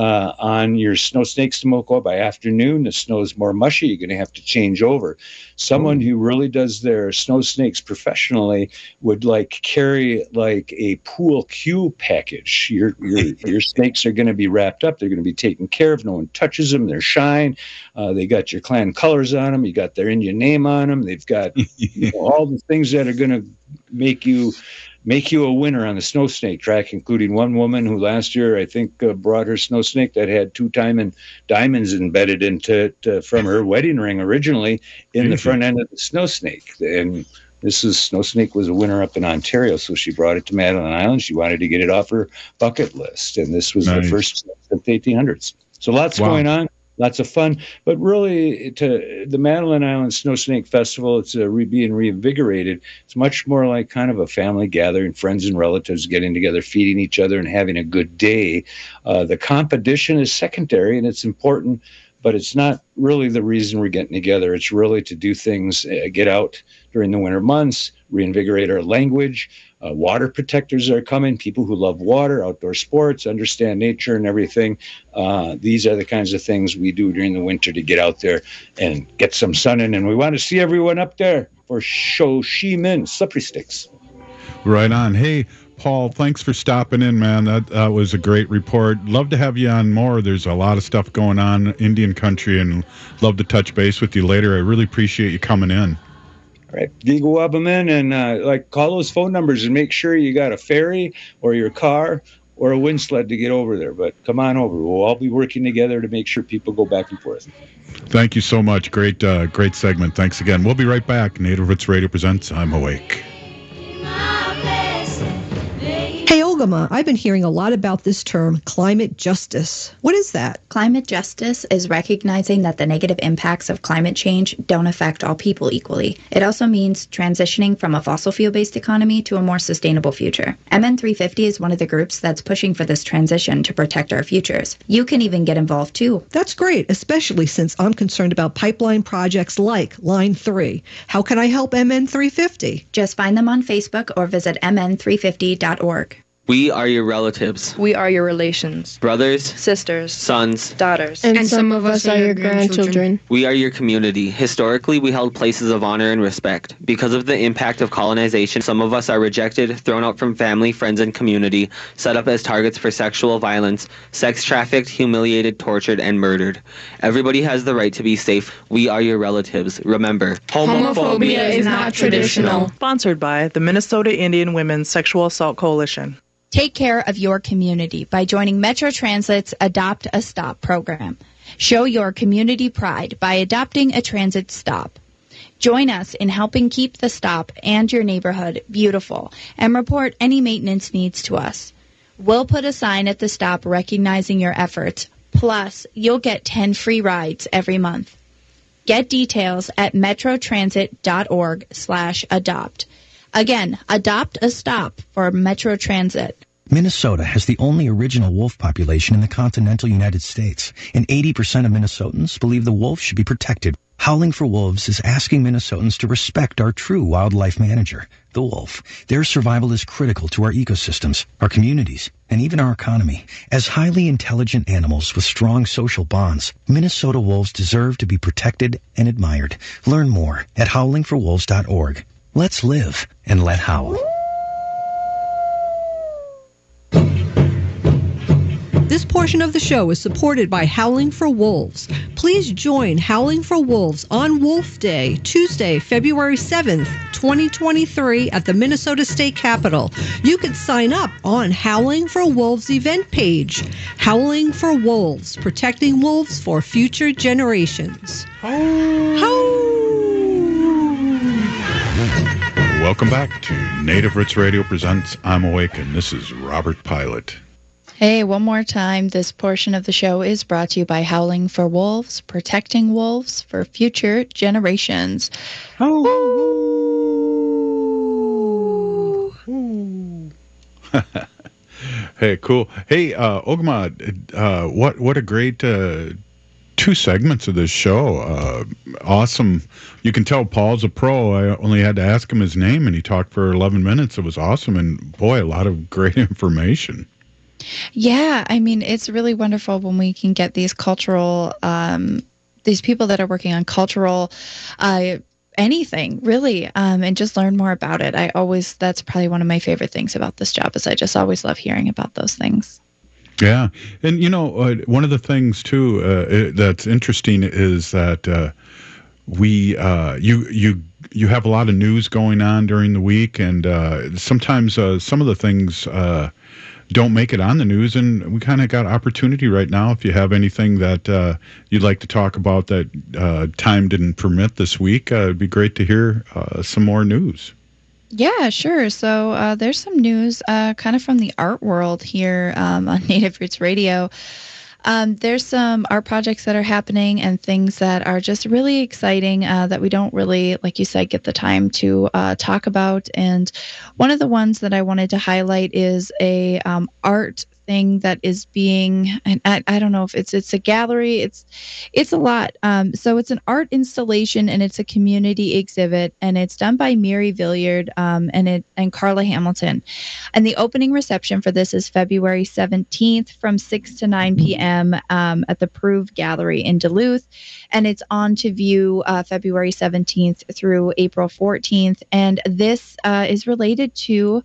on your snow snakes to mow. By afternoon, the snow is more mushy. You're going to have to change over. Someone who really does their snow snakes professionally would carry a pool cue package. Your snakes are going to be wrapped up. They're going to be taken care of. No one touches them. They're shine. They got your clan colors on them. You got their Indian name on them. They've got all the things that are going to make you a winner on the snow snake track, including one woman who last year, I think, brought her snow snake that had 2 diamonds embedded into it from her wedding ring originally in the front end of the snow snake. And snow snake was a winner up in Ontario, so she brought it to Madeline Island. She wanted to get it off her bucket list, and this was the first since the 1800s. So lots going on. Lots of fun, but really, to the Madeline Island Snow Snake Festival, it's being reinvigorated. It's much more like kind of a family gathering, friends and relatives getting together, feeding each other, and having a good day. The competition is secondary, and it's important, but it's not really the reason we're getting together. It's really to do things, get out during the winter months, reinvigorate our language. Water protectors are coming, people who love water, outdoor sports, understand nature and everything. These are the kinds of things we do during the winter to get out there and get some sun in. And we want to see everyone up there for Ho Chi Minh Slippery Sticks. Right on. Hey, Paul, thanks for stopping in, man. That was a great report. Love to have you on more. There's a lot of stuff going on, Indian country, and love to touch base with you later. I really appreciate you coming in. All right, you go up them in and call those phone numbers and make sure you got a ferry or your car or a wind sled to get over there. But come on over. We'll all be working together to make sure people go back and forth. Thank you so much. Great segment. Thanks again. We'll be right back. Native Roots Radio presents I'm Awake. Hey, Ogama, I've been hearing a lot about this term, climate justice. What is that? Climate justice is recognizing that the negative impacts of climate change don't affect all people equally. It also means transitioning from a fossil fuel-based economy to a more sustainable future. MN350 is one of the groups that's pushing for this transition to protect our futures. You can even get involved too. That's great, especially since I'm concerned about pipeline projects like Line 3. How can I help MN350? Just find them on Facebook or visit mn350.org. We are your relatives. We are your relations. Brothers, sisters, sons, daughters. And some of us are your grandchildren. We are your community. Historically, we held places of honor and respect. Because of the impact of colonization, some of us are rejected, thrown out from family, friends, and community, set up as targets for sexual violence, sex trafficked, humiliated, tortured, and murdered. Everybody has the right to be safe. We are your relatives. Remember, homophobia is not traditional. Sponsored by the Minnesota Indian Women's Sexual Assault Coalition. Take care of your community by joining Metro Transit's Adopt a Stop program. Show your community pride by adopting a transit stop. Join us in helping keep the stop and your neighborhood beautiful and report any maintenance needs to us. We'll put a sign at the stop recognizing your efforts, plus you'll get 10 free rides every month. Get details at metrotransit.org/adopt. Again, adopt a stop for Metro Transit. Minnesota has the only original wolf population in the continental United States, and 80% of Minnesotans believe the wolf should be protected. Howling for Wolves is asking Minnesotans to respect our true wildlife manager, the wolf. Their survival is critical to our ecosystems, our communities, and even our economy. As highly intelligent animals with strong social bonds, Minnesota wolves deserve to be protected and admired. Learn more at howlingforwolves.org. Let's live and let howl. This portion of the show is supported by Howling for Wolves. Please join Howling for Wolves on Wolf Day, Tuesday, February 7th, 2023 at the Minnesota State Capitol. You can sign up on Howling for Wolves event page. Howling for Wolves, protecting wolves for future generations. Welcome back to Native Roots Radio presents I'm Awake, and this is Robert Pilot. Hey, one more time, this portion of the show is brought to you by Howling for Wolves, protecting wolves for future generations. Hey, cool. Hey, Ogama, what a great 2 segments of this show. Awesome. You can tell Paul's a pro. I only had to ask him his name, and he talked for 11 minutes. It was awesome, and boy, a lot of great information. Yeah, I mean, it's really wonderful when we can get these cultural, these people that are working on cultural, anything really, and just learn more about it. That's probably one of my favorite things about this job, is I just always love hearing about those things. Yeah. And, one of the things, too, that's interesting is that you have a lot of news going on during the week, and sometimes some of the things don't make it on the news, and we kind of got opportunity right now. If you have anything that you'd like to talk about that time didn't permit this week, it'd be great to hear some more news. Yeah, sure. So there's some news kind of from the art world here on Native Roots Radio. There's some art projects that are happening and things that are just really exciting that we don't really, like you said, get the time to talk about. And one of the ones that I wanted to highlight is a art thing that is being, and I don't know if it's a gallery, it's a lot. So it's an art installation and it's a community exhibit, and it's done by Mary Villiard and Carla Hamilton. And the opening reception for this is February 17th from 6 to 9 p.m. At the Prove Gallery in Duluth. And it's on to view February 17th through April 14th. And this is related to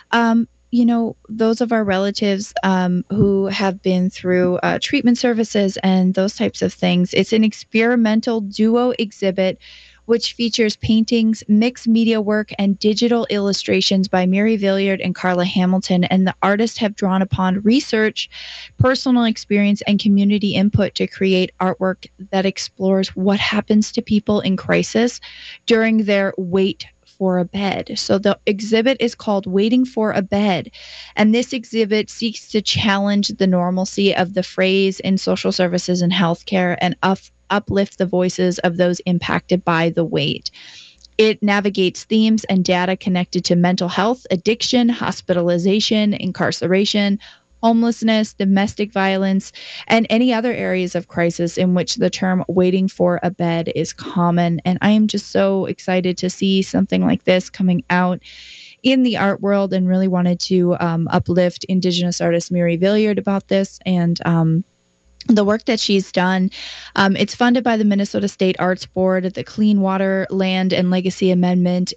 those of our relatives who have been through treatment services and those types of things. It's an experimental duo exhibit which features paintings, mixed media work, and digital illustrations by Mary Villiard and Carla Hamilton. And the artists have drawn upon research, personal experience, and community input to create artwork that explores what happens to people in crisis during their wait for a bed. So the exhibit is called Waiting for a Bed. And this exhibit seeks to challenge the normalcy of the phrase in social services and healthcare and uplift the voices of those impacted by the wait. It navigates themes and data connected to mental health, addiction, hospitalization, incarceration, homelessness, domestic violence, and any other areas of crisis in which the term waiting for a bed is common. And I am just so excited to see something like this coming out in the art world, and really wanted to uplift Indigenous artist Mary Villiard about this and the work that she's done. It's funded by the Minnesota State Arts Board, the Clean Water, Land, and Legacy Amendment,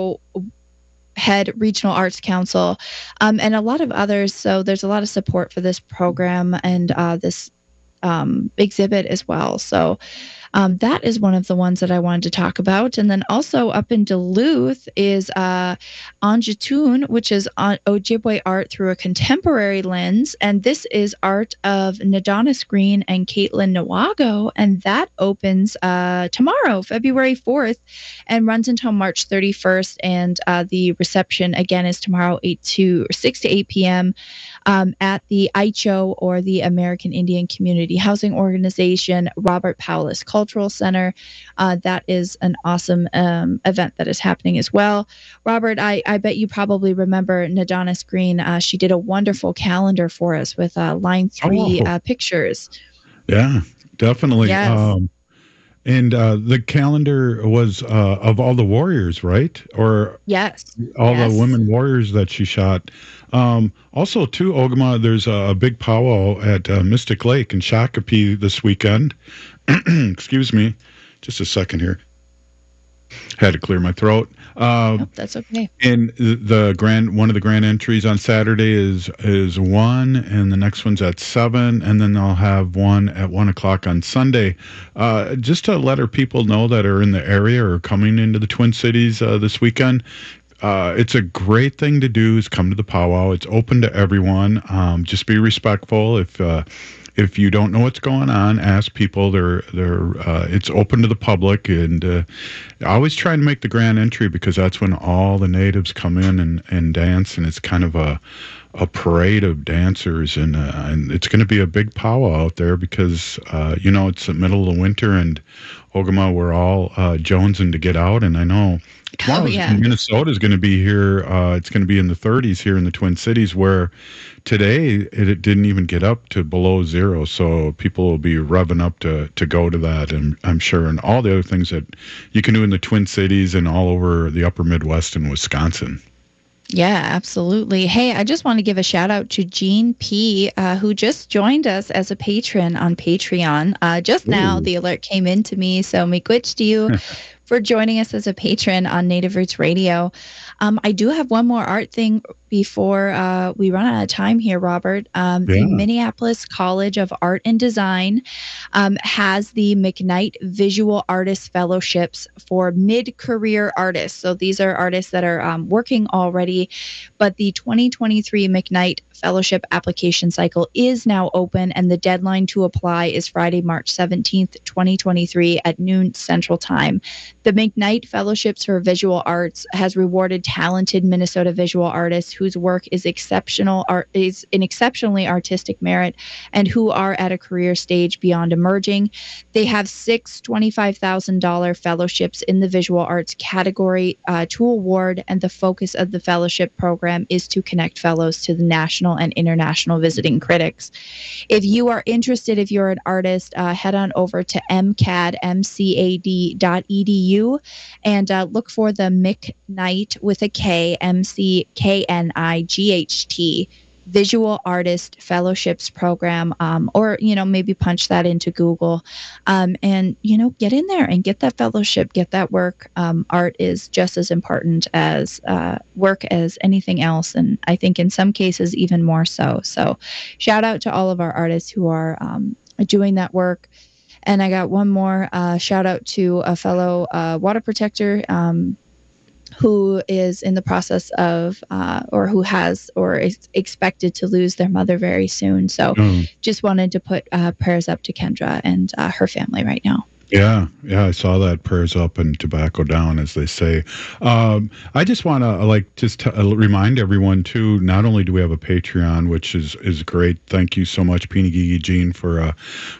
Arrowhead Regional Arts Council, and a lot of others. So there's a lot of support for this program and this exhibit as well. So that is one of the ones that I wanted to talk about. And then also up in Duluth is Anjatoon, which is Ojibwe art through a contemporary lens. And this is art of Nadonis Green and Caitlin Nawago. And that opens tomorrow, February 4th, and runs until March 31st. And the reception, again, is tomorrow, 6 to 8 p.m. At the Aicho, or the American Indian Community Housing Organization, Robert Powless Cultural Center. That is an awesome event that is happening as well. Robert, I bet you probably remember Nadonis Green. She did a wonderful calendar for us with Line 3 pictures. Yeah, definitely. Yes. And the calendar was of all the warriors, right? Or yes, all the women warriors that she shot. Also, too, Ogama, there's a big powwow at Mystic Lake in Shakopee this weekend. Excuse me, just a second here. Had to clear my throat. Nope, that's okay. And one of the grand entries on Saturday is 1, and the next one's at 7, and then they'll have one at 1 o'clock on Sunday. Just to let our people know that are in the area or coming into the Twin Cities this weekend. It's a great thing to do is come to the powwow. It's open to everyone. Just be respectful. If you don't know what's going on, ask people. It's open to the public, and I always try to make the grand entry because that's when all the natives come in and dance, and it's kind of a parade of dancers, and it's going to be a big powwow out there because it's the middle of the winter, and Ogama, we're all jonesing to get out, and I know. Tomorrow, Minnesota is going to be here. It's going to be in the 30s here in the Twin Cities, where today it didn't even get up to below 0. So people will be revving up to go to that, and I'm sure, and all the other things that you can do in the Twin Cities and all over the upper Midwest and Wisconsin. Yeah, absolutely. Hey, I just want to give a shout out to Jean P., who just joined us as a patron on Patreon. Just now, the alert came in to me, so miigwech to you for joining us as a patron on Native Roots Radio. I do have one more art thing before we run out of time here, Robert. The Minneapolis College of Art and Design has the McKnight Visual Artist Fellowships for mid-career artists. So these are artists that are working already, but the 2023 McKnight Fellowship application cycle is now open, and the deadline to apply is Friday, March 17th, 2023 at noon Central Time. The McKnight Fellowships for Visual Arts has rewarded talented Minnesota visual artists whose work is in exceptionally artistic merit and who are at a career stage beyond emerging. They have 6 $25,000 fellowships in the visual arts category to award, and the focus of the fellowship program is to connect fellows to the national and international visiting critics. If you are interested, if you're an artist, head on over to mcad.edu and look for the McKnight with a K, MCKNIGHT Visual Artist Fellowships Program, or maybe punch that into Google, and get in there and get that fellowship, get that work. Art is just as important as work as anything else, and I think in some cases even more so. So shout out to all of our artists who are doing that work. And I got one more shout out to a fellow water protector who is in the process of or who has or is expected to lose their mother very soon. So just wanted to put prayers up to Kendra and her family right now. Yeah, I saw that. Prayers up and tobacco down, as they say. I just want to remind everyone too. Not only do we have a Patreon, which is great. Thank you so much, Peeny Jean, for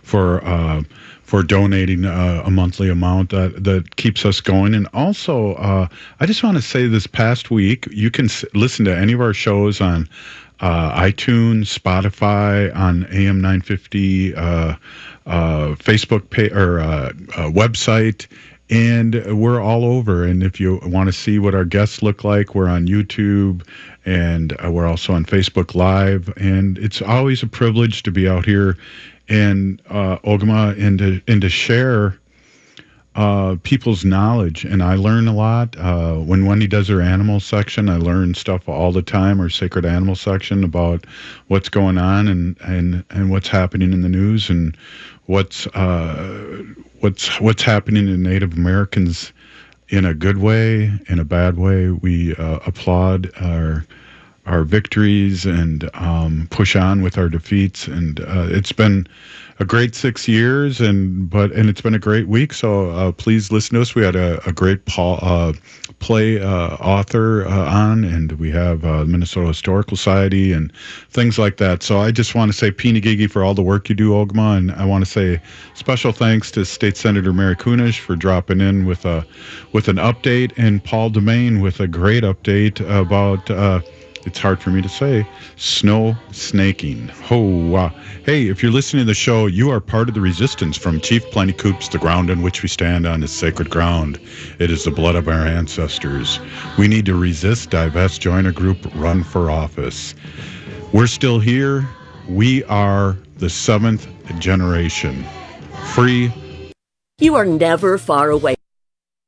donating a monthly amount that keeps us going. And also, I just want to say, this past week, you can listen to any of our shows on iTunes, Spotify, on AM 950. Facebook page or website, and we're all over. And if you want to see what our guests look like, we're on YouTube, and we're also on Facebook Live. And it's always a privilege to be out here and Ogama and to share people's knowledge. And I learn a lot. When Wendy does her animal section, I learn stuff all the time, or sacred animal section, about what's going on and what's happening in the news, and what's happening to Native Americans in a good way, in a bad way. We applaud our victories and push on with our defeats. And it's been a great 6 years, and it's been a great week. So please listen to us. We had a great play author on, and we have the Minnesota Historical Society and things like that. So I just want to say Peeny for all the work you do, Ogama, and I want to say special thanks to State Senator Mary Kunesh for dropping in with an update, and Paul Demain with a great update about it's hard for me to say, snow snaking. Hey, if you're listening to the show, you are part of the resistance from Chief Plenty Coops. The ground on which we stand on is sacred ground. It is the blood of our ancestors. We need to resist, divest, join a group, run for office. We're still here. We are the 7th generation. Free. You are never far away.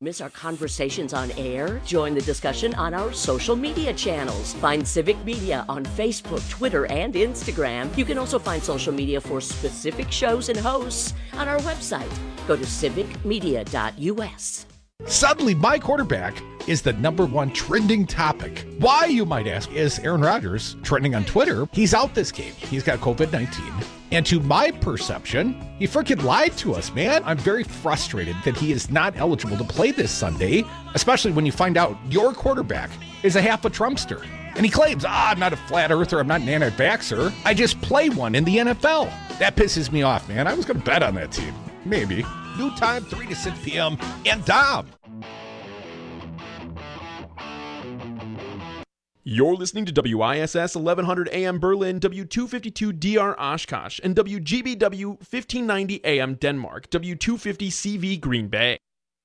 Miss our conversations on air? Join the discussion on our social media channels. Find Civic Media on Facebook, Twitter, and Instagram. You can also find social media for specific shows and hosts on our website. Go to civicmedia.us. Suddenly, my quarterback is the #1 trending topic. Why, you might ask, is Aaron Rodgers trending on Twitter? He's out this game. He's got COVID-19. And to my perception, he freaking lied to us, man. I'm very frustrated that he is not eligible to play this Sunday, especially when you find out your quarterback is a half a Trumpster. And he claims, I'm not a flat earther, I'm not an anti-vaxxer. I just play one in the NFL. That pisses me off, man. I was going to bet on that team. Maybe. New time, 3 to 6 p.m. And Dom. You're listening to WISS 1100 AM Berlin, W252 DR Oshkosh, and WGBW 1590 AM Denmark, W250 CV Green Bay.